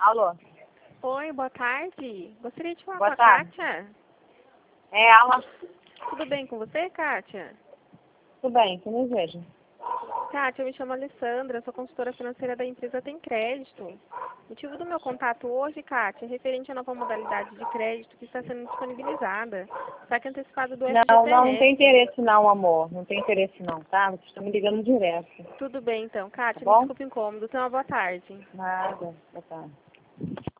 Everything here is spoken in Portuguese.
Alô? Oi, boa tarde. Gostaria de falar Boa com a tarde. Kátia. É ela? Tudo bem com você, Kátia? Tudo bem, que deseja? Kátia, eu me chamo Alessandra, sou consultora financeira da empresa Tem Crédito. O motivo do meu contato hoje, Kátia, é referente à nova modalidade de crédito que está sendo disponibilizada, saque antecipado do Não tem FGTS. interesse não, amor. Não tem interesse não, tá? Vocês estão me ligando direto, Tudo bem, então. tá Kátia, me bom? desculpe o incômodo. Tenha uma boa tarde. Nada, boa tarde.